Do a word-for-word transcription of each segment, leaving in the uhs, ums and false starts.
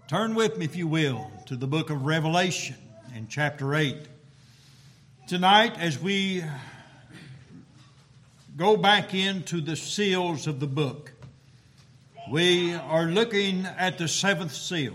Turn with me, if you will, to the book of Revelation in chapter eight. Tonight, as we go back into the seals of the book, we are looking at the seventh seal.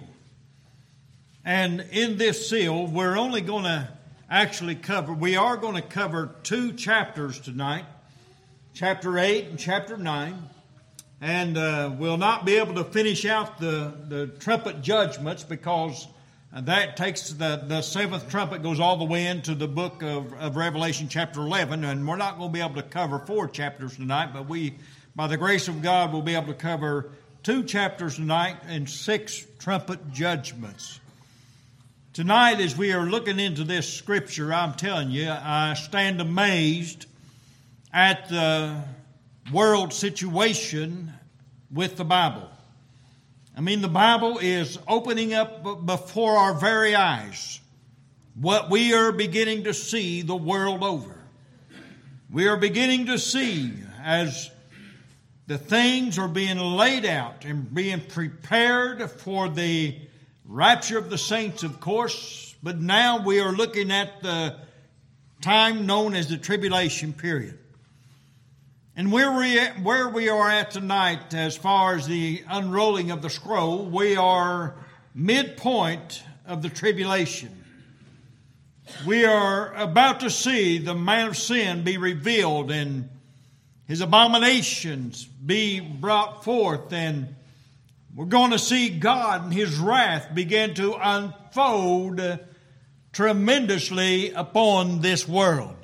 And in this seal, we're only going to actually cover, we are going to cover two chapters tonight, chapter eight and chapter nine. And uh, we'll not be able to finish out the, the trumpet judgments because that takes the, the seventh trumpet goes all the way into the book of, of Revelation chapter eleven. And we're not going to be able to cover four chapters tonight, but we, by the grace of God, will be able to cover two chapters tonight and six trumpet judgments. Tonight, as we are looking into this scripture, I'm telling you, I stand amazed at the world situation with the Bible. I mean, the Bible is opening up before our very eyes what we are beginning to see the world over. We are beginning to see as the things are being laid out and being prepared for the rapture of the saints, of course, but now we are looking at the time known as the tribulation period. And where we, where we are at tonight, as far as the unrolling of the scroll, we are midpoint of the tribulation. We are about to see the man of sin be revealed and his abominations be brought forth, and we're going to see God and His wrath begin to unfold tremendously upon this world.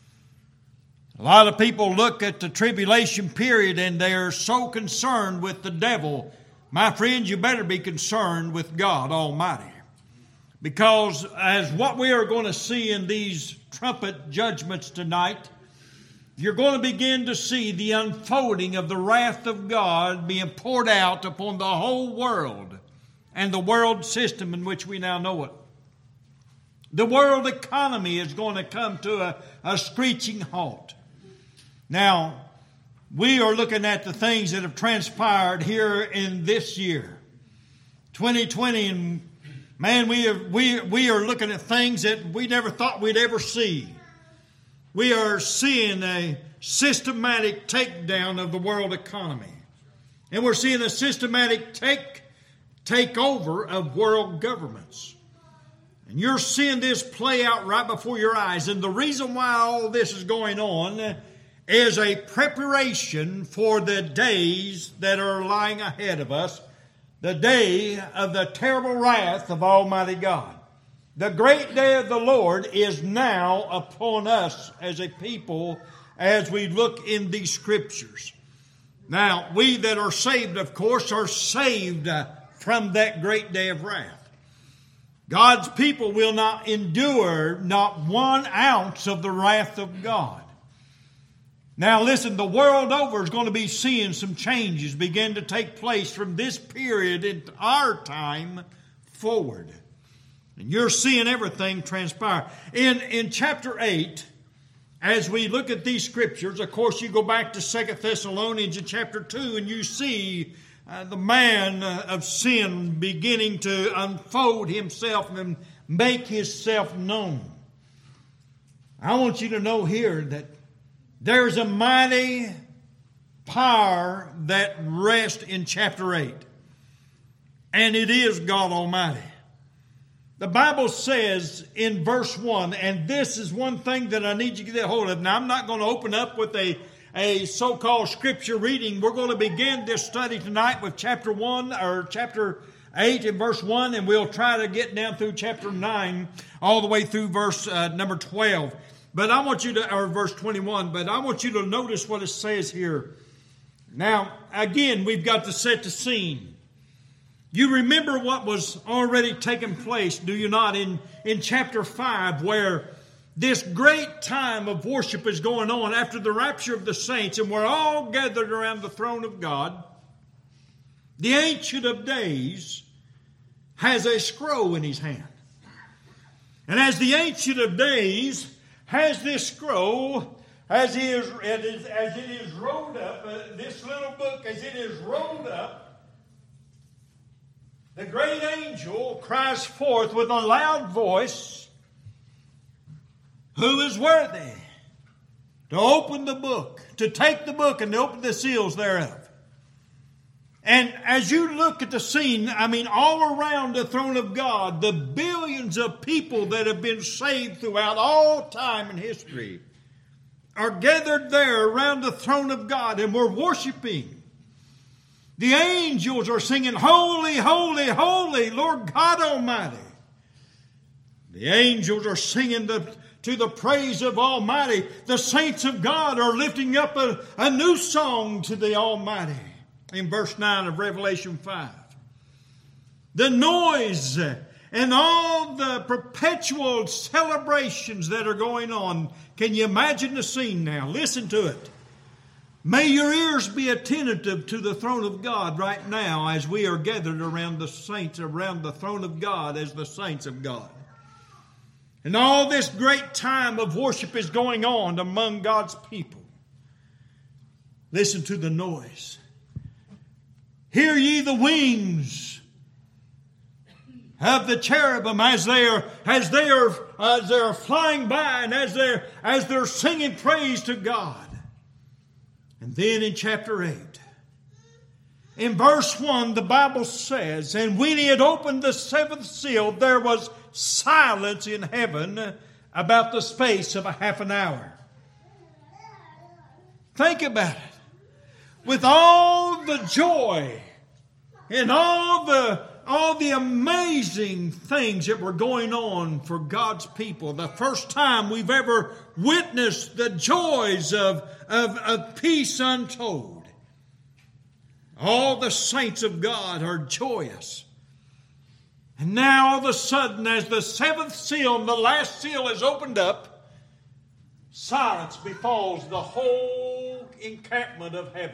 A lot of people look at the tribulation period and they're so concerned with the devil. My friends, you better be concerned with God Almighty. Because as what we are going to see in these trumpet judgments tonight, you're going to begin to see the unfolding of the wrath of God being poured out upon the whole world and the world system in which we now know it. The world economy is going to come to a, a screeching halt. Now, we are looking at the things that have transpired here in this year, twenty twenty, and man, we are, we, we are looking at things that we never thought we'd ever see. We are seeing a systematic takedown of the world economy. And we're seeing a systematic take, takeover of world governments. And you're seeing this play out right before your eyes. And the reason why all this is going on is a preparation for the days that are lying ahead of us, the day of the terrible wrath of Almighty God. The great day of the Lord is now upon us as a people as we look in these scriptures. Now, we that are saved, of course, are saved from that great day of wrath. God's people will not endure not one ounce of the wrath of God. Now listen, the world over is going to be seeing some changes begin to take place from this period in our time forward. And you're seeing everything transpire. In, in chapter eight, as we look at these scriptures, of course you go back to Second Thessalonians in chapter two and you see uh, the man uh, of sin beginning to unfold himself and make himself known. I want you to know here that there's a mighty power that rests in chapter eight. And it is God Almighty. The Bible says in verse one, and this is one thing that I need you to get hold of. Now, I'm not going to open up with a, a so-called scripture reading. We're going to begin this study tonight with chapter one or chapter eight and verse one, and we'll try to get down through chapter nine all the way through verse uh, number twelve. But I want you to, or verse twenty-one, but I want you to notice what it says here. Now, again, we've got to set the scene. You remember what was already taking place, do you not, in, in chapter five, where this great time of worship is going on after the rapture of the saints, and we're all gathered around the throne of God. The Ancient of Days has a scroll in his hand. And as the Ancient of Days has this scroll, as it is, as it is rolled up, uh, this little book, as it is rolled up, the great angel cries forth with a loud voice, "Who is worthy to open the book, to take the book and to open the seals thereof?" And as you look at the scene, I mean, all around the throne of God, the billions of people that have been saved throughout all time and history are gathered there around the throne of God, and we're worshiping. The angels are singing, "Holy, holy, holy, Lord God Almighty." The angels are singing the, to the praise of Almighty. The saints of God are lifting up a, a new song to the Almighty. In verse nine of Revelation five. The noise and all the perpetual celebrations that are going on. Can you imagine the scene now? Listen to it. May your ears be attentive to the throne of God right now as we are gathered around the saints, around the throne of God as the saints of God. And all this great time of worship is going on among God's people. Listen to the noise. Hear ye the wings of the cherubim as they are as they are as they are flying by, and as they're as they're singing praise to God. And then in chapter eight, in verse one, the Bible says, "And when he had opened the seventh seal, there was silence in heaven about the space of a half an hour." Think about it. With all the joy and all the, all the amazing things that were going on for God's people, the first time we've ever witnessed the joys of, of, of peace untold. All the saints of God are joyous. And now all of a sudden, as the seventh seal and the last seal is opened up, silence befalls the whole encampment of heaven.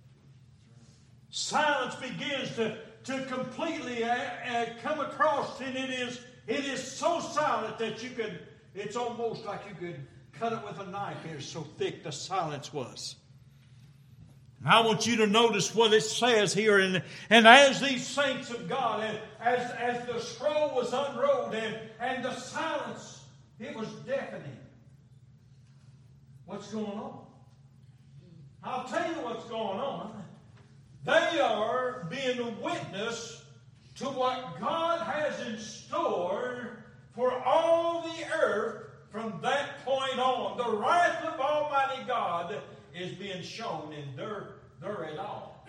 Silence begins to, to completely uh, uh, come across, and it is it is so silent that you could, it's almost like you could cut it with a knife. It is so thick the silence was. And I want you to notice what it says here. And, and as these saints of God, and as, as the scroll was unrolled, and, and the silence, it was deafening. What's going on? I'll tell you what's going on. They are being a witness to what God has in store for all the earth from that point on. The wrath of Almighty God is being shown in their, their at all.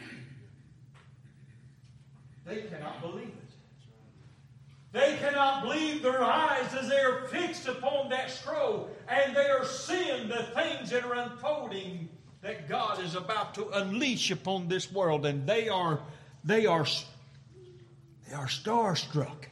They cannot believe it. They cannot believe their eyes as they are fixed upon that scroll, and they are seeing the things that are unfolding that God is about to unleash upon this world, and they are they are they are starstruck.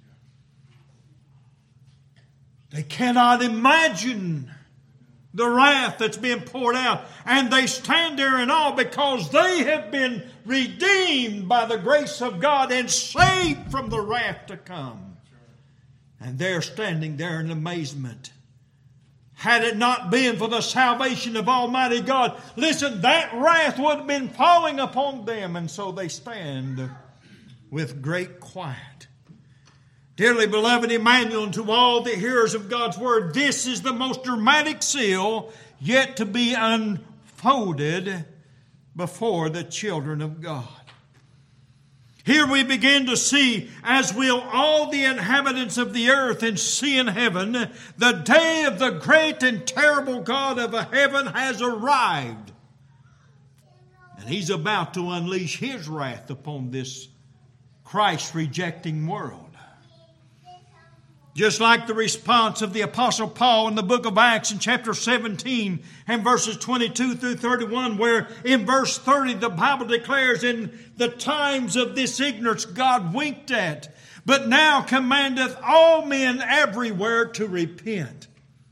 They cannot imagine the wrath that's being poured out, and they stand there in awe because they have been redeemed by the grace of God and saved from the wrath to come. And they're standing there in amazement. Had it not been for the salvation of Almighty God, listen, that wrath would have been falling upon them. And so they stand with great quiet. Dearly beloved Emmanuel, and to all the hearers of God's Word, this is the most dramatic seal yet to be unfolded before the children of God. Here we begin to see, as will all the inhabitants of the earth and sea in heaven, the day of the great and terrible God of heaven has arrived. And He's about to unleash His wrath upon this Christ-rejecting world. Just like the response of the Apostle Paul in the book of Acts in chapter seventeen and verses twenty-two through thirty-one, where in verse thirty the Bible declares, "In the times of this ignorance God winked at, but now commandeth all men everywhere to repent."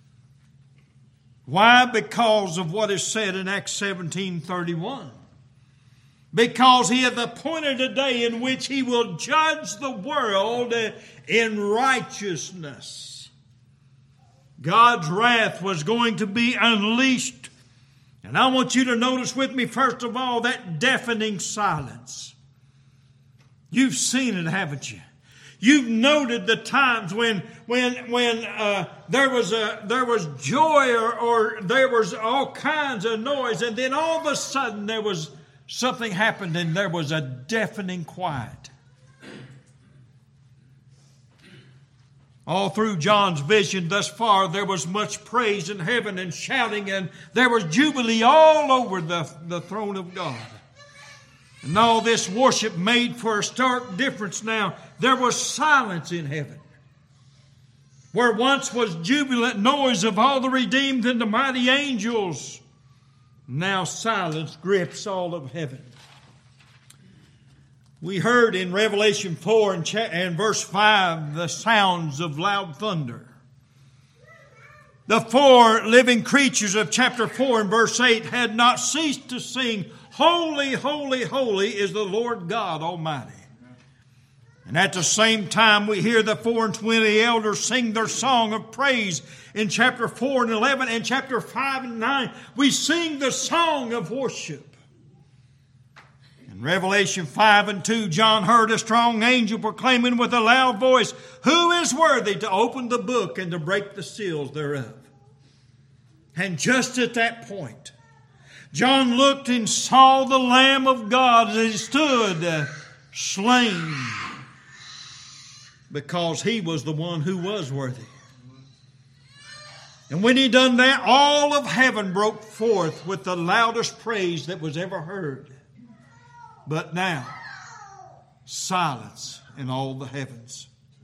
Why? Because of what is said in Acts seventeen thirty-one. Because He hath appointed a day in which He will judge the world in righteousness. God's wrath was going to be unleashed. And I want you to notice with me, first of all, that deafening silence. You've seen it, haven't you? You've noted the times when when when uh, there was a there was joy or, or there was all kinds of noise, and then all of a sudden there was something happened and there was a deafening quiet. All through John's vision thus far, there was much praise in heaven and shouting, and there was jubilee all over the, the throne of God. And all this worship made for a stark difference now. There was silence in heaven. Where once was jubilant noise of all the redeemed and the mighty angels, now silence grips all of heaven. We heard in Revelation four and, cha- and verse five the sounds of loud thunder. The four living creatures of chapter four and verse eight had not ceased to sing, "Holy, holy, holy is the Lord God Almighty." And at the same time we hear the four and twenty elders sing their song of praise in chapter four and eleven, and chapter five and nine we sing the song of worship. In Revelation five and two, John heard a strong angel proclaiming with a loud voice, "Who is worthy to open the book and to break the seals thereof?" And just at that point, John looked and saw the Lamb of God as he stood uh, slain, because he was the one who was worthy. And when he done that, all of heaven broke forth with the loudest praise that was ever heard. But now, silence in all the heavens.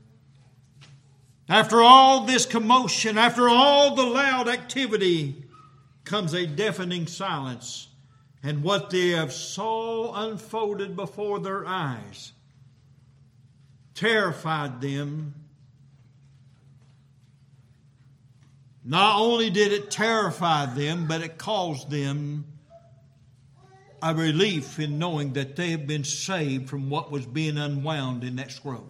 After all this commotion, after all the loud activity, comes a deafening silence. And what they have saw unfolded before their eyes terrified them. Not only did it terrify them, but it caused them a relief in knowing that they have been saved from what was being unwound in that scroll.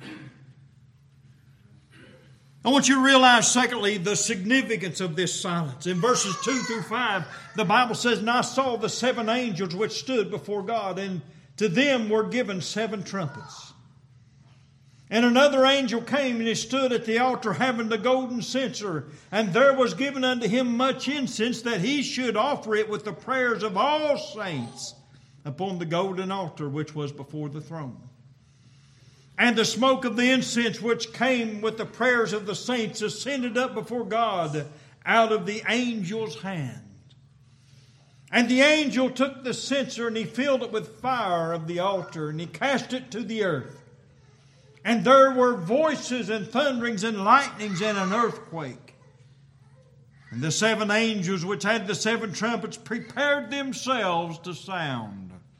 I want you to realize, secondly, the significance of this silence. In verses two through five, the Bible says, "And I saw the seven angels which stood before God, and to them were given seven trumpets. And another angel came, and he stood at the altar having the golden censer. And there was given unto him much incense, that he should offer it with the prayers of all saints upon the golden altar which was before the throne. And the smoke of the incense which came with the prayers of the saints ascended up before God out of the angel's hand. And the angel took the censer, and he filled it with fire of the altar, and he cast it to the earth. And there were voices and thunderings and lightnings and an earthquake. And the seven angels which had the seven trumpets prepared themselves to sound."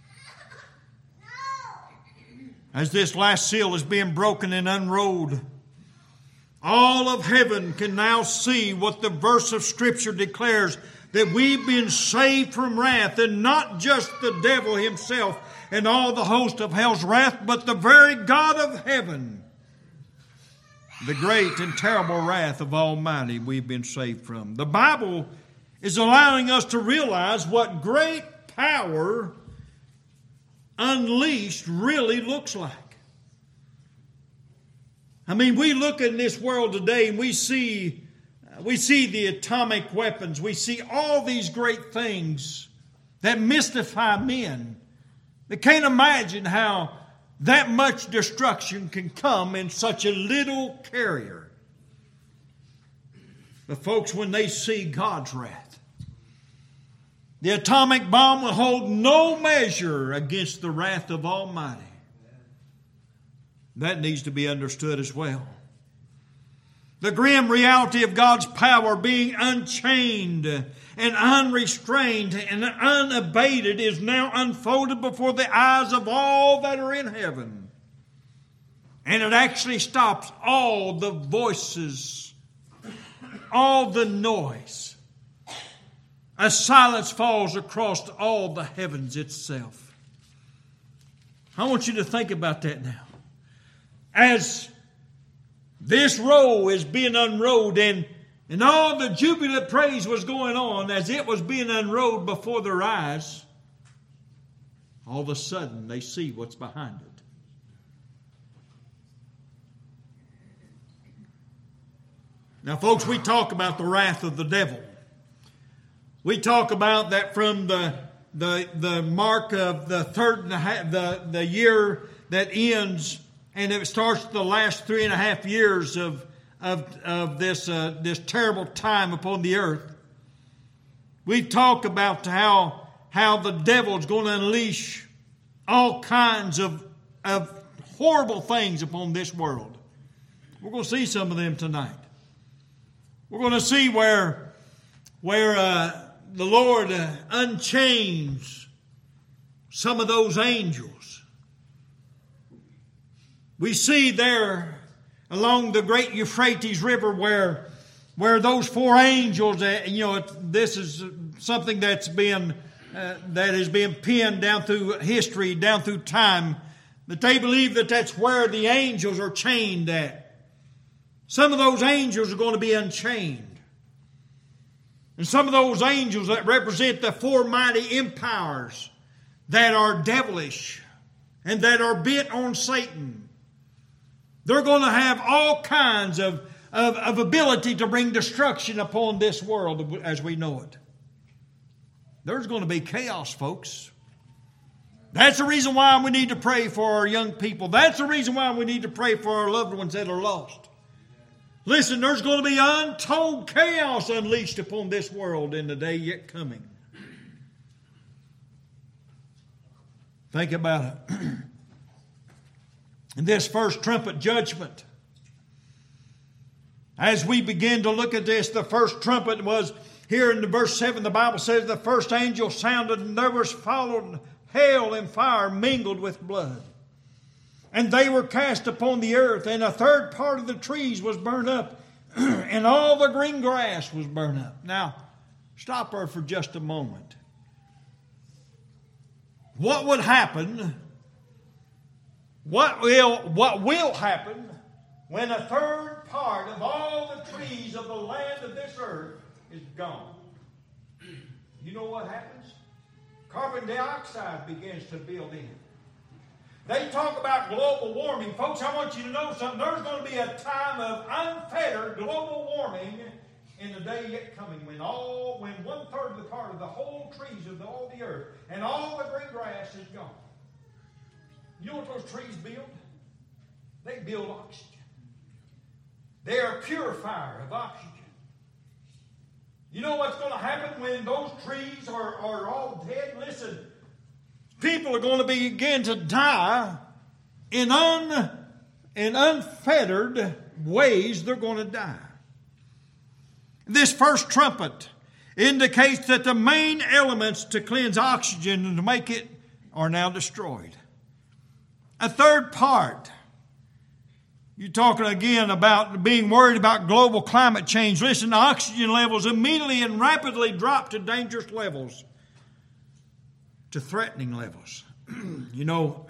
As this last seal is being broken and unrolled, all of heaven can now see what the verse of Scripture declares, that we've been saved from wrath, and not just the devil himself and all the host of hell's wrath, but the very God of heaven. The great and terrible wrath of Almighty we've been saved from. The Bible is allowing us to realize what great power unleashed really looks like. I mean, we look in this world today and we see, we see the atomic weapons. We see all these great things that mystify men. They can't imagine how that much destruction can come in such a little carrier. But folks, when they see God's wrath, the atomic bomb will hold no measure against the wrath of Almighty. That needs to be understood as well. The grim reality of God's power being unchained and unrestrained and unabated is now unfolded before the eyes of all that are in heaven. And it actually stops all the voices, all the noise. A silence falls across all the heavens itself. I want you to think about that now. As this roll is being unrolled, and, and all the jubilant praise was going on as it was being unrolled before their eyes, all of a sudden they see what's behind it. Now, folks, we talk about the wrath of the devil. We talk about that from the the the mark of the third and a half, the the year that ends, and it starts the last three and a half years of of of this uh, this terrible time upon the earth. We talk about how how the devil is going to unleash all kinds of of horrible things upon this world. We're going to see some of them tonight. We're going to see where where uh, the Lord uh, unchains some of those angels. We see there along the great Euphrates River where where those four angels, uh, you know, this is something that's been uh, that has been penned down through history, down through time, that they believe that that's where the angels are chained at. Some of those angels are going to be unchained. And some of those angels that represent the four mighty empires that are devilish and that are bent on Satan. They're going to have all kinds of, of, of ability to bring destruction upon this world as we know it. There's going to be chaos, folks. That's the reason why we need to pray for our young people. That's the reason why we need to pray for our loved ones that are lost. Listen, there's going to be untold chaos unleashed upon this world in the day yet coming. Think about it. In this first trumpet judgment, as we begin to look at this, the first trumpet was, here in the verse seven, the Bible says, the first angel sounded, and there was followed hail and fire mingled with blood. And they were cast upon the earth, and a third part of the trees was burned up, and all the green grass was burned up. Now, stop there for just a moment. What would happen, what will, what will happen when a third part of all the trees of the land of this earth is gone? You know what happens? Carbon dioxide begins to build in. They talk about global warming. Folks, I want you to know something. There's going to be a time of unfettered global warming in the day yet coming when all, when one third of the part of the whole trees of the, all the earth and all the green grass is gone. You know what those trees build? They build oxygen. They are a purifier of oxygen. You know what's going to happen when those trees are, are all dead? Listen. People are going to begin to die in, un, in unfettered ways. They're going to die. This first trumpet indicates that the main elements to cleanse oxygen and to make it are now destroyed. A third part. You're talking again about being worried about global climate change. Listen, the oxygen levels immediately and rapidly drop to dangerous levels. To threatening levels. You know,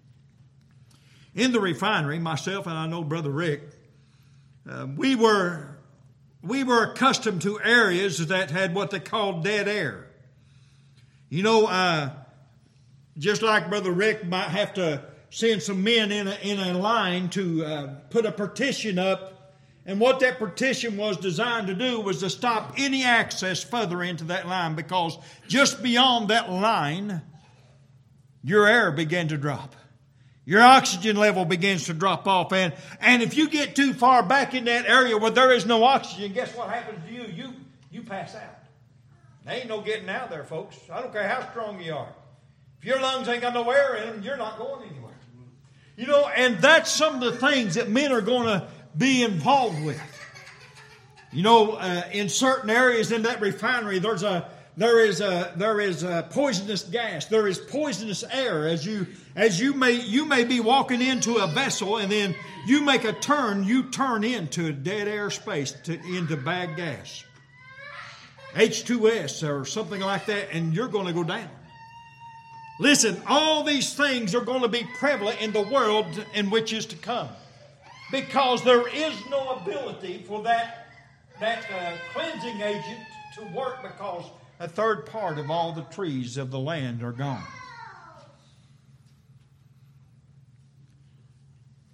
in the refinery, myself and I know Brother Rick, uh, we were we were accustomed to areas that had what they called dead air. You know, uh, just like Brother Rick might have to send some men in a, in a line to uh, put a partition up, and what that partition was designed to do was to stop any access further into that line, because just beyond that line, your air began to drop. Your oxygen level begins to drop off. And, and if you get too far back in that area where there is no oxygen, guess what happens to you? You, you pass out. There ain't no getting out there, folks. I don't care how strong you are. If your lungs ain't got no air in them, you're not going anywhere. You know, and that's some of the things that men are going to be involved with. You know, uh, in certain areas in that refinery, there's a there is a there is a poisonous gas. There is poisonous air as you as you may you may be walking into a vessel, and then you make a turn. You turn into a dead air space to into bad gas, H two S or something like that, and you're going to go down. Listen, all these things are going to be prevalent in the world in which is to come. Because there is no ability for that, that uh, cleansing agent to work, because a third part of all the trees of the land are gone.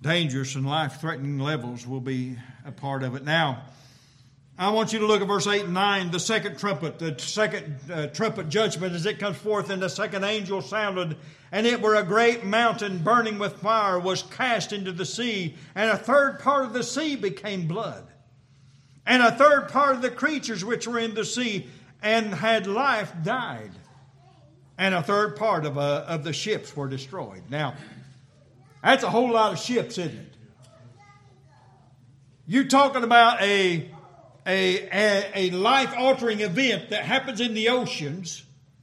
dangerous and life-threatening levels will be a part of it. Now, I want you to look at verse eight and nine, the second trumpet, the second uh, trumpet judgment as it comes forth, and the second angel sounded, and it were a great mountain burning with fire was cast into the sea, and a third part of the sea became blood. And a third part of the creatures which were in the sea and had life died. And a third part of, uh, of the ships were destroyed. Now, that's a whole lot of ships, isn't it? You're talking about a, a, a, a life-altering event that happens in the oceans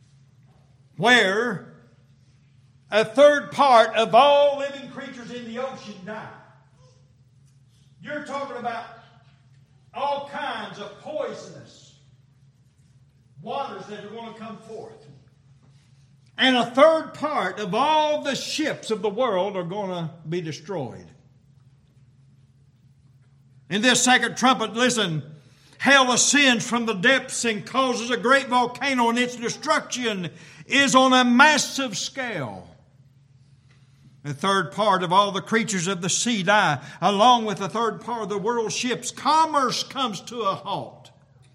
where a third part of all living creatures in the ocean die. You're talking about all kinds of poisonous waters that are going to come forth. And a third part of all the ships of the world are going to be destroyed. In this second trumpet, listen, hell ascends from the depths and causes a great volcano, and its destruction is on a massive scale. The third part of all the creatures of the sea die, along with the third part of the world's ships. Commerce comes to a halt.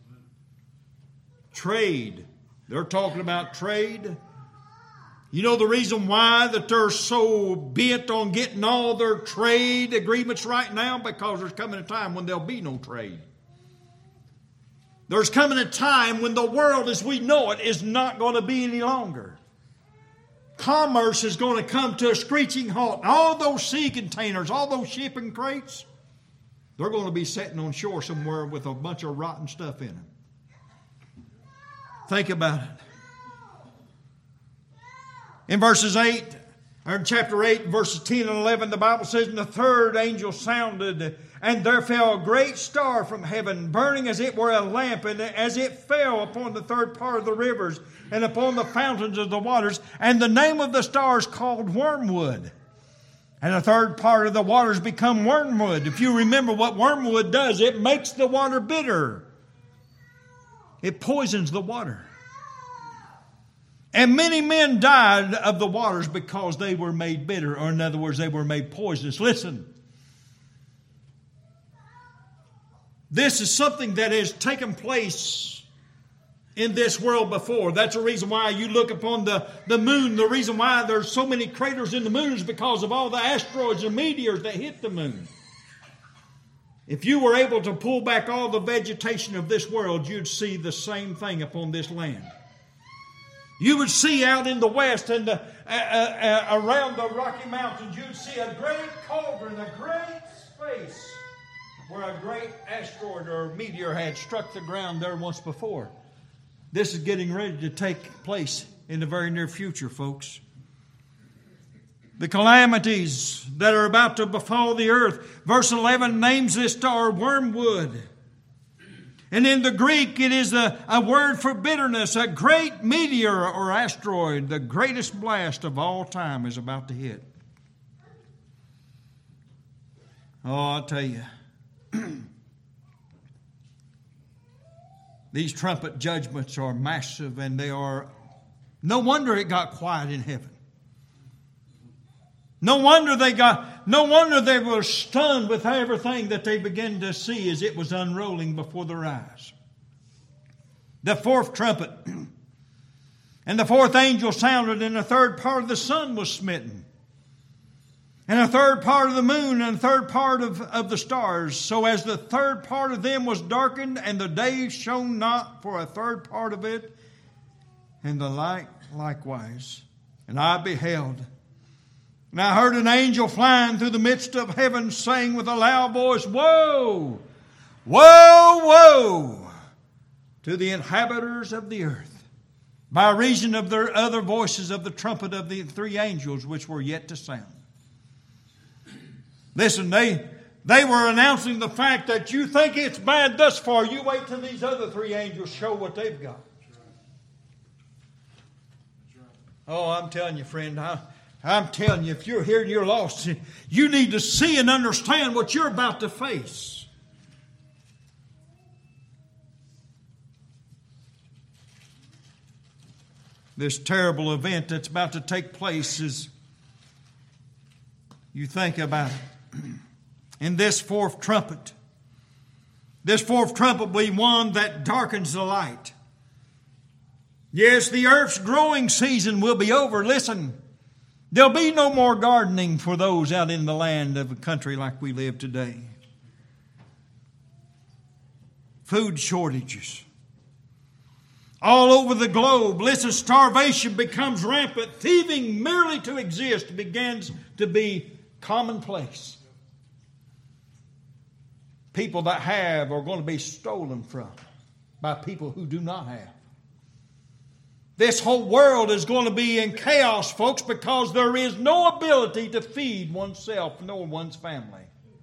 Trade. They're talking about trade. You know the reason why that they're so bent on getting all their trade agreements right now? Because there's coming a time when there'll be no trade. There's coming a time when the world as we know it is not going to be any longer. Commerce is going to come to a screeching halt. All those sea containers, all those shipping crates, they're going to be sitting on shore somewhere with a bunch of rotten stuff in them. Think about it. In verses eight, or in chapter eight, verses ten and eleven, the Bible says, and the third angel sounded, and there fell a great star from heaven, burning as it were a lamp, and as it fell upon the third part of the rivers, and upon the fountains of the waters, and the name of the star is called wormwood. And a third part of the waters become wormwood. If you remember what wormwood does, it makes the water bitter. It poisons the water. And many men died of the waters because they were made bitter, or in other words, they were made poisonous. Listen, this is something that has taken place in this world before. That's the reason why you look upon the, the moon. The reason why there's so many craters in the moon is because of all the asteroids and meteors that hit the moon. If you were able to pull back all the vegetation of this world, you'd see the same thing upon this land. You would see out in the west and the, uh, uh, around the Rocky Mountains, you'd see a great cauldron, a great space where a great asteroid or meteor had struck the ground there once before. This is getting ready to take place in the very near future, folks. The calamities that are about to befall the earth. Verse eleven names this star wormwood. And in the Greek, it is a, a word for bitterness. A great meteor or asteroid, the greatest blast of all time, is about to hit. Oh, I'll tell you. These trumpet judgments are massive, and they are... No wonder it got quiet in heaven. No wonder they got, no wonder they were stunned with everything that they began to see as it was unrolling before their eyes. The fourth trumpet, and the fourth angel sounded, and the third part of the sun was smitten, and a third part of the moon, and a third part of, of the stars, so as the third part of them was darkened, and the day shone not for a third part of it, and the light likewise. And I beheld, and I heard an angel flying through the midst of heaven, saying with a loud voice, Woe! Woe! Woe! To the inhabitants of the earth, by reason of their other voices of the trumpet of the three angels which were yet to sound. Listen, they, they were announcing the fact that you think it's bad thus far. You wait till these other three angels show what they've got. Oh, I'm telling you, friend, I... I'm telling you, if you're here and you're lost, you need to see and understand what you're about to face. This terrible event that's about to take place is, you think about it. in this fourth trumpet. This fourth trumpet will be one that darkens the light. Yes, the earth's growing season will be over. Listen, there'll be no more gardening for those out in the land of a country like we live today. Food shortages all over the globe. Listen, starvation becomes rampant. Thieving merely to exist begins to be commonplace. People that have are going to be stolen from by people who do not have. This whole world is going to be in chaos, folks, because there is no ability to feed oneself nor one's family.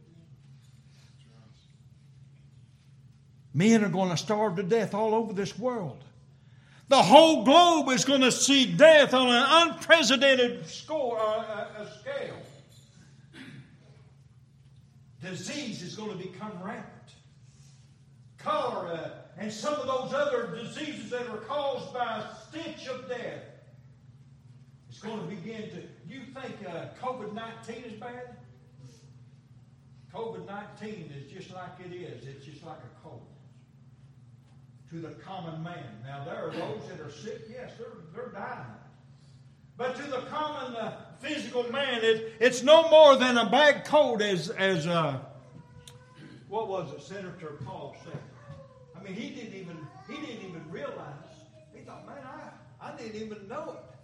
Men are going to starve to death all over this world. The whole globe is going to see death on an unprecedented score, uh, uh, scale. Disease is going to become rampant. Cholera and some of those other diseases that are caused by a stench of death. It's going to begin to... You think uh, covid nineteen is bad? covid nineteen is just like it is. It's just like a cold to the common man. Now, there are those that are sick. Yes, they're, they're dying. But to the common uh, physical man, it, it's no more than a bad cold, as, as uh, what was it, Senator Paul said. I mean, he didn't even he didn't even realize. He thought, man, I, I didn't even know it.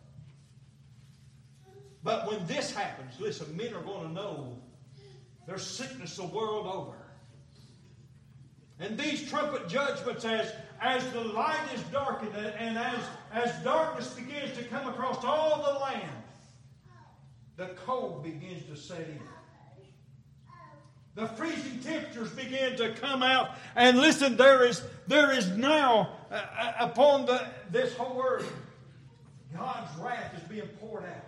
But when this happens, listen, men are going to know there's sickness the world over. And these trumpet judgments, as, as the light is darkened and as, as darkness begins to come across all the land, the cold begins to set in. The freezing temperatures begin to come out. And listen, there is, there is now uh, upon the, this whole earth, God's wrath is being poured out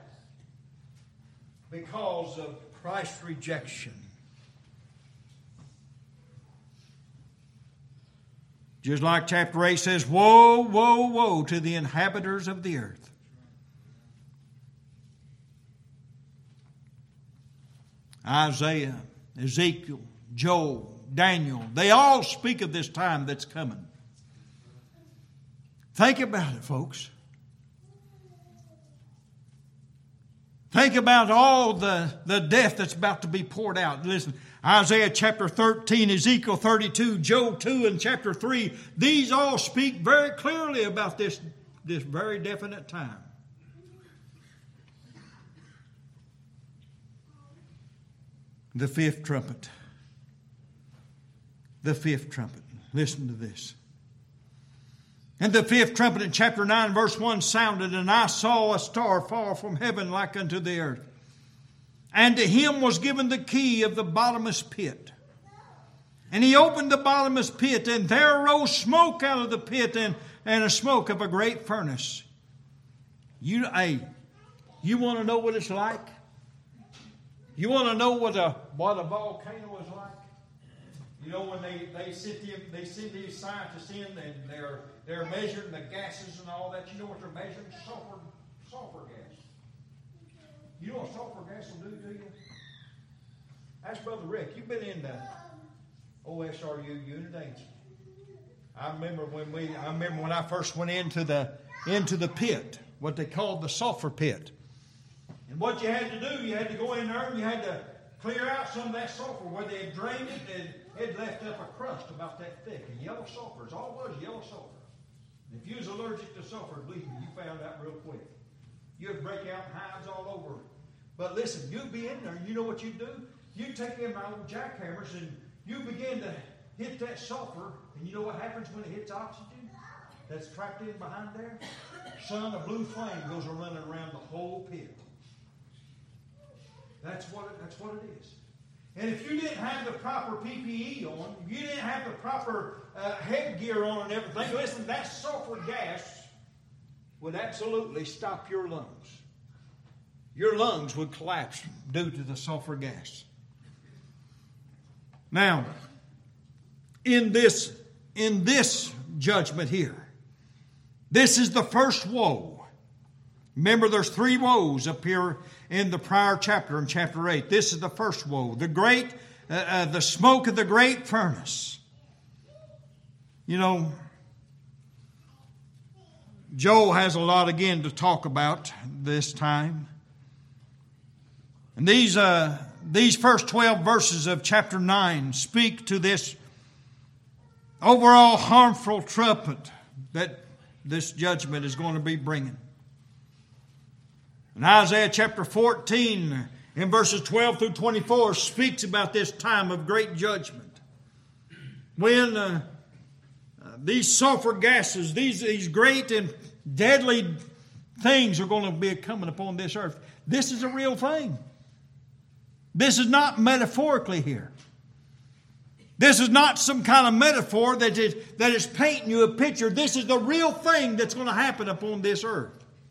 because of Christ's rejection. Just like chapter eight says, woe, woe, woe to the inhabitants of the earth. Isaiah, Ezekiel, Joel, Daniel, they all speak of this time that's coming. Think about it, folks. Think about all the, the death that's about to be poured out. Listen, Isaiah chapter thirteen, Ezekiel thirty-two, Job two, and chapter three. These all speak very clearly about this, this very definite time. The fifth trumpet. The fifth trumpet. Listen to this. And the fifth trumpet in chapter nine, verse one sounded, and I saw a star fall from heaven like unto the earth. And to him was given the key of the bottomless pit. And he opened the bottomless pit, and there arose smoke out of the pit, and, and a smoke of a great furnace. You, hey, you want to know what it's like? You want to know what a what a volcano is like? You know, when they, they send them, they send these scientists in and they're they're measuring the gases and all that. You know what they're measuring? Sulfur sulfur gas. You know what sulfur gas will do to you? Ask Brother Rick. You've been in the O S R U unit, ain't you? I remember when we I remember when I first went into the into the pit, what they called the sulfur pit. And what you had to do, you had to go in there and you had to clear out some of that sulfur. Where they had drained it, it had left up a crust about that thick. And yellow sulfur is all it was, yellow sulfur. And if you was allergic to sulfur, believe me, you found out real quick. You'd break out in hives all over. But listen, you'd be in there and you know what you'd do? You'd take them old jackhammers and you begin to hit that sulfur. And you know what happens when it hits oxygen that's trapped in behind there? Son, a blue flame goes running around the whole pit. That's what it, that's what it is. And if you didn't have the proper P P E on, if you didn't have the proper uh, headgear on and everything, listen, that sulfur gas would absolutely stop your lungs. Your lungs would collapse due to the sulfur gas. Now, in this, in this judgment here, this is the first woe. Remember, there's three woes up here in the prior chapter, in chapter eight. This is the first woe, the great, uh, uh, the smoke of the great furnace. You know, Joel has a lot again to talk about this time. And these uh, these first twelve verses of chapter nine speak to this overall harmful trumpet that this judgment is going to be bringing. And Isaiah chapter fourteen, in verses twelve through twenty-four, speaks about this time of great judgment. When uh, uh, these sulfur gases, these, these great and deadly things are going to be coming upon this earth. This is a real thing. This is not metaphorically here. This is not some kind of metaphor that is, that is painting you a picture. This is the real thing that's going to happen upon this earth.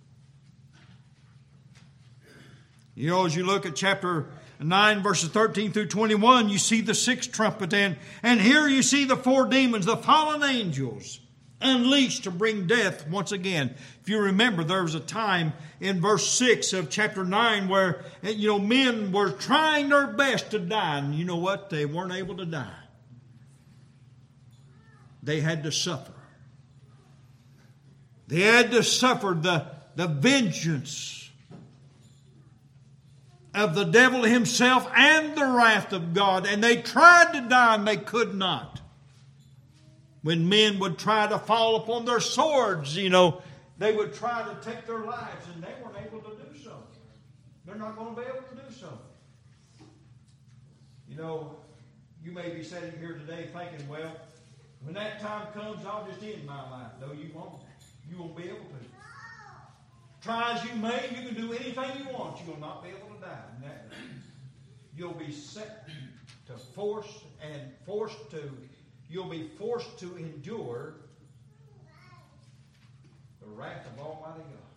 You know, as you look at chapter nine, verses thirteen through twenty-one, you see the sixth trumpet. And, and here you see the four demons, the fallen angels, unleashed to bring death once again. If you remember, there was a time in verse six of chapter nine where, you know, men were trying their best to die. And you know what? They weren't able to die. They had to suffer. They had to suffer the, the vengeance of the devil himself and the wrath of God. And they tried to die and they could not. When men would try to fall upon their swords, you know, they would try to take their lives and they weren't able to do so. They're not going to be able to do so. You know, you may be sitting here today thinking, well, when that time comes, I'll just end my life. No, you won't. You won't be able to. Try as you may, you can do anything you want. You will not be able to die. And that, you'll be set to force and forced to, you'll be forced to endure the wrath of Almighty God.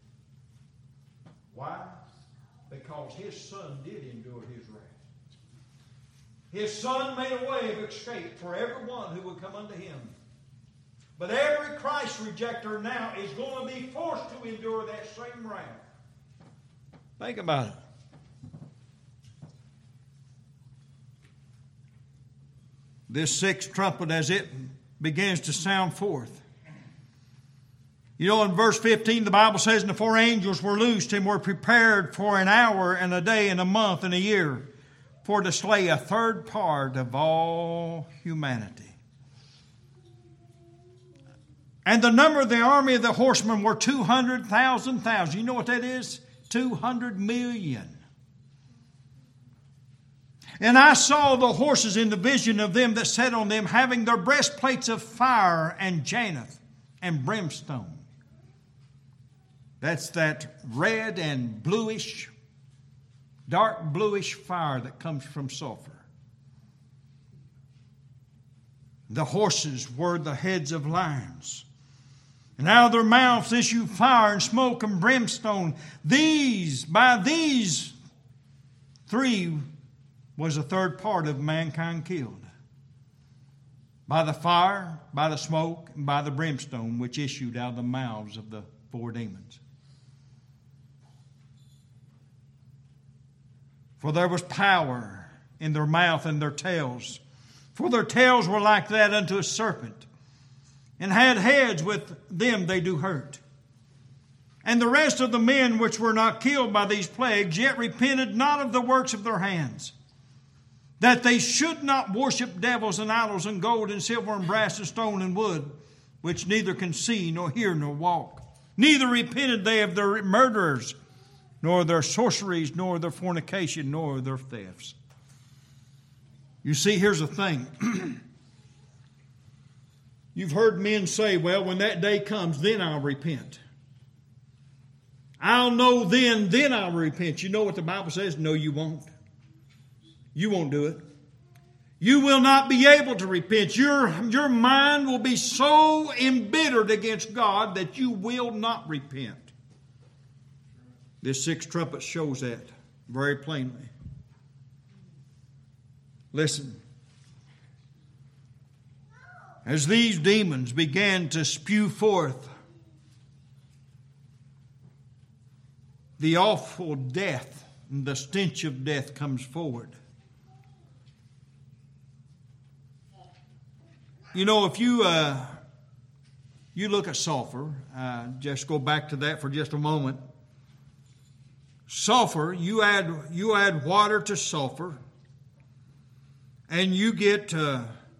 Why? Because His Son did endure His wrath. His Son made a way of escape for everyone who would come unto Him. But every Christ rejecter now is going to be forced to endure that same wrath. Think about it. This sixth trumpet, as it begins to sound forth. You know, in verse fifteen, the Bible says, and the four angels were loosed and were prepared for an hour and a day and a month and a year for to slay a third part of all humanity. And the number of the army of the horsemen were two hundred thousand thousand. You know what that is? two hundred million. And I saw the horses in the vision of them that sat on them, having their breastplates of fire and jacinth and brimstone. That's that red and bluish, dark bluish fire that comes from sulfur. The horses were the heads of lions. And out of their mouths issue fire and smoke and brimstone. These, by these three was a third part of mankind killed. By the fire, by the smoke, and by the brimstone which issued out of the mouths of the four demons. For there was power in their mouth and their tails. For their tails were like that unto a serpent, and had heads with them they do hurt. And the rest of the men which were not killed by these plagues yet repented not of the works of their hands, that they should not worship devils and idols and gold and silver and brass and stone and wood, which neither can see nor hear nor walk. Neither repented they of their murderers, nor their sorceries, nor their fornication, nor their thefts. You see, here's the thing. You've heard men say, well, when that day comes, then I'll repent. I'll know then, then I'll repent. You know what the Bible says? No, you won't. You won't do it. You will not be able to repent. Your, your mind will be so embittered against God that you will not repent. This sixth trumpet shows that very plainly. Listen. As these demons began to spew forth the awful death and the stench of death comes forward. You know, if you uh, you look at sulfur, uh, just go back to that for just a moment. Sulfur, you add you add water to sulfur, and you get uh,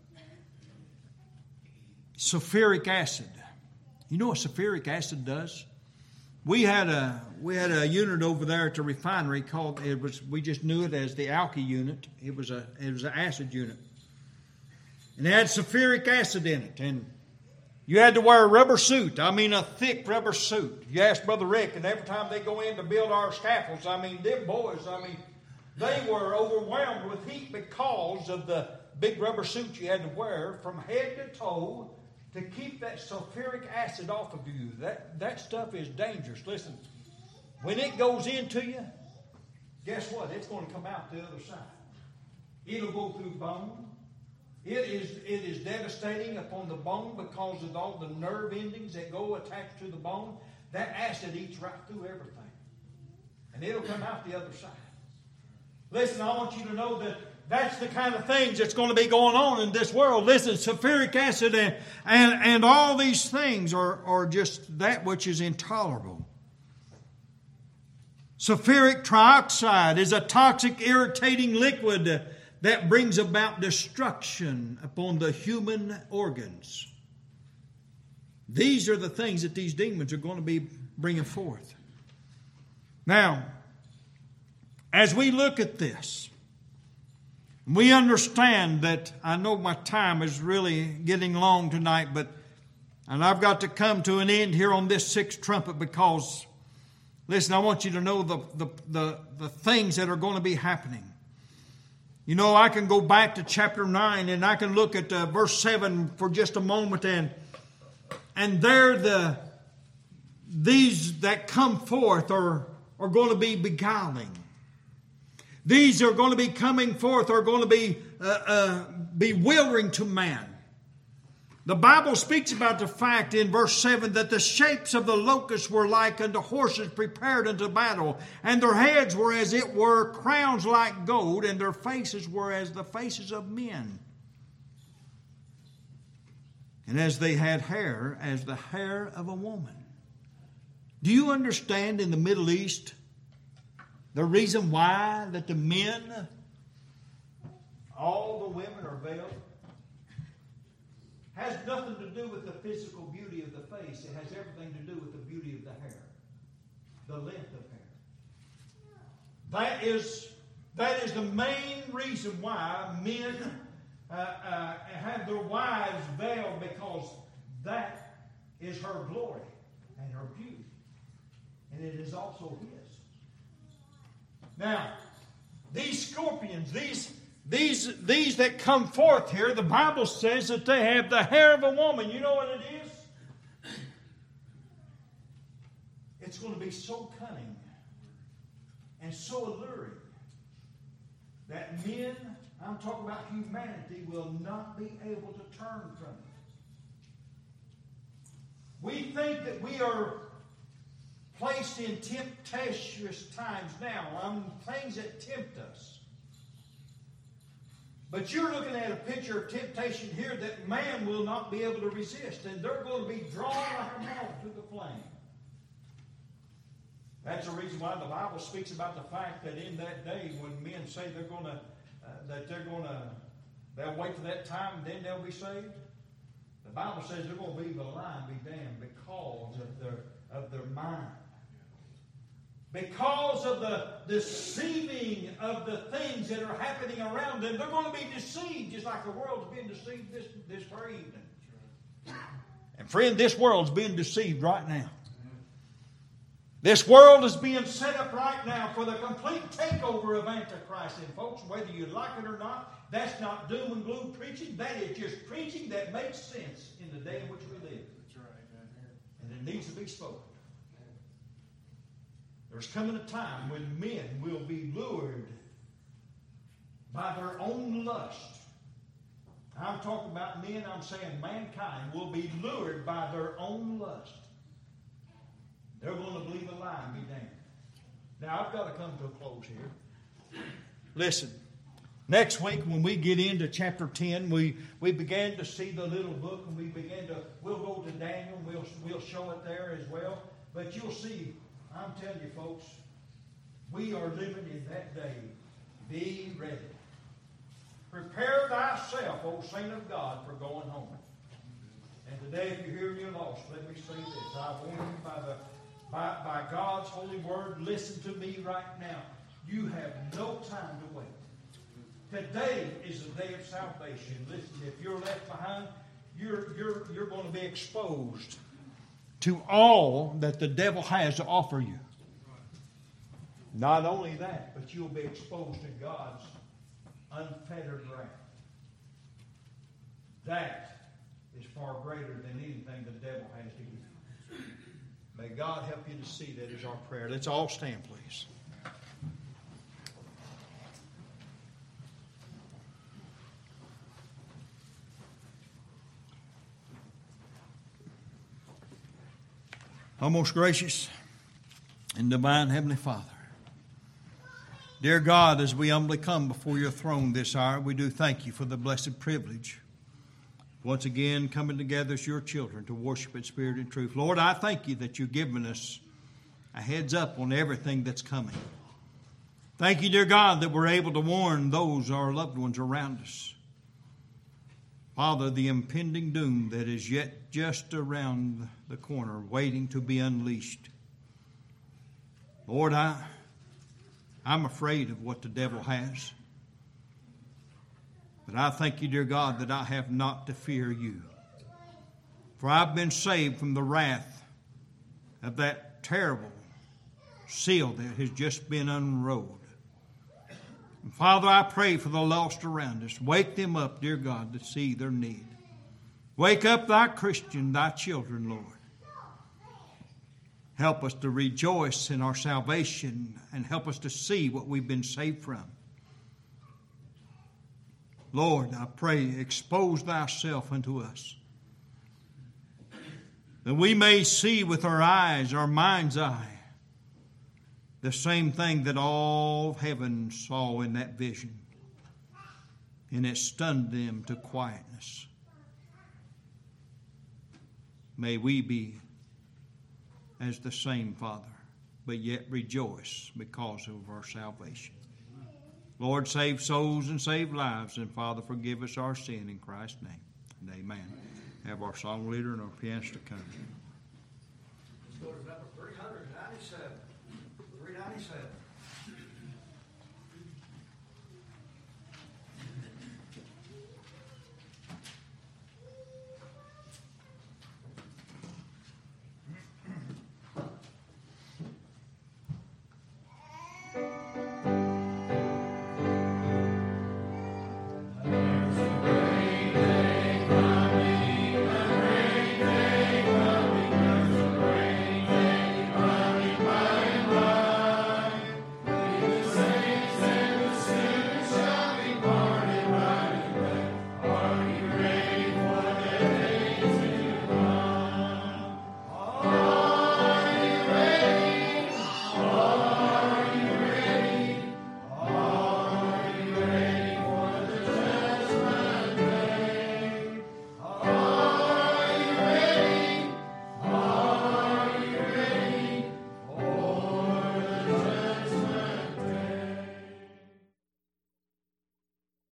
sulfuric acid. You know what sulfuric acid does? We had a we had a unit over there at the refinery called it was we just knew it as the alky unit. It was a it was an acid unit, and it had sulfuric acid in it, and you had to wear a rubber suit. I mean, a thick rubber suit. You ask Brother Rick, and every time they go in to build our scaffolds, I mean, them boys, I mean, they were overwhelmed with heat because of the big rubber suit you had to wear from head to toe to keep that sulfuric acid off of you. That, that stuff is dangerous. Listen, when it goes into you, guess what? It's going to come out the other side. It'll go through bone. It is, it is devastating upon the bone because of all the nerve endings that go attached to the bone. That acid eats right through everything. And it'll come out the other side. Listen, I want you to know that that's the kind of things that's going to be going on in this world. Listen, sulfuric acid and, and, and all these things are, are just that which is intolerable. Sulfuric trioxide is a toxic, irritating liquid that brings about destruction upon the human organs. These are the things that these demons are going to be bringing forth. Now, as we look at this, we understand that, I know my time is really getting long tonight, but and I've got to come to an end here on this sixth trumpet because, listen, I want you to know the, the, the, the things that are going to be happening. You know, I can go back to chapter nine and I can look at uh, verse seven for just a moment, and and there the these that come forth are, are going to be beguiling. These are going to be coming forth, are going to be uh, uh, bewildering to man. The Bible speaks about the fact in verse seven that the shapes of the locusts were like unto horses prepared unto battle, and their heads were as it were crowns like gold, and their faces were as the faces of men. And as they had hair, as the hair of a woman. Do you understand in the Middle East the reason why that the men, all the women are veiled? Has nothing to do with the physical beauty of the face. It has everything to do with the beauty of the hair, the length of hair. That is, that is the main reason why men uh, uh, have their wives veiled, because that is her glory and her beauty. And it is also his. Now, these scorpions, these These, these that come forth here, the Bible says that they have the hair of a woman. You know what it is? It's going to be so cunning and so alluring that men, I'm talking about humanity, will not be able to turn from it. We think that we are placed in tempestuous times now, um, things that tempt us. But you're looking at a picture of temptation here that man will not be able to resist. And they're going to be drawn like a moth to the flame. That's the reason why the Bible speaks about the fact that in that day when men say they're going to, uh, that they're going to, they'll wait for that time and then they'll be saved. The Bible says they're going to be the lion, be damned because of their, of their mind. Because of the deceiving of the things that are happening around them, they're going to be deceived just like the world's being deceived this, this very evening. And friend, this world's being deceived right now. This world is being set up right now for the complete takeover of Antichrist. And folks, whether you like it or not, that's not doom and gloom preaching. That is just preaching that makes sense in the day in which we live. That's right. And it needs to be spoken. There's coming a time when men will be lured by their own lust. I'm talking about men, I'm saying mankind will be lured by their own lust. They're going to believe a lie and be damned. Now, I've got to come to a close here. Listen, next week when we get into chapter ten, we, we began to see the little book, and we began to, we'll go to Daniel, we'll, we'll show it there as well. But you'll see, I'm telling you folks, we are living in that day. Be ready. Prepare thyself, O saint of God, for going home. And today, if you're here and you're lost, let me say this. I warn you by, the, by, by God's holy word, listen to me right now. You have no time to wait. Today is the day of salvation. Listen, if you're left behind, you're, you're, you're going to be exposed to all that the devil has to offer you. Not only that, but you'll be exposed to God's unfettered wrath. That is far greater than anything the devil has to give. May God help you to see that is our prayer. Let's all stand, please. Our most gracious and divine Heavenly Father, dear God, as we humbly come before your throne this hour, we do thank you for the blessed privilege once again coming together as your children to worship in spirit and truth. Lord, I thank you that you've given us a heads up on everything that's coming. Thank you, dear God, that we're able to warn those, our loved ones around us. Father, the impending doom that is yet just around the corner, waiting to be unleashed. Lord, I, I'm afraid of what the devil has. But I thank you, dear God, that I have not to fear you. For I've been saved from the wrath of that terrible seal that has just been unrolled. And Father, I pray for the lost around us. Wake them up, dear God, to see their need. Wake up thy Christian, thy children, Lord. Help us to rejoice in our salvation and help us to see what we've been saved from. Lord, I pray, expose thyself unto us, that we may see with our eyes, our mind's eye, the same thing that all of heaven saw in that vision. And it stunned them to quietness. May we be as the same, Father, but yet rejoice because of our salvation. Lord, save souls and save lives, and Father, forgive us our sin in Christ's name. And amen. Have our song leader and our pianist to come. Let's go to number three ninety-seven. three ninety-seven.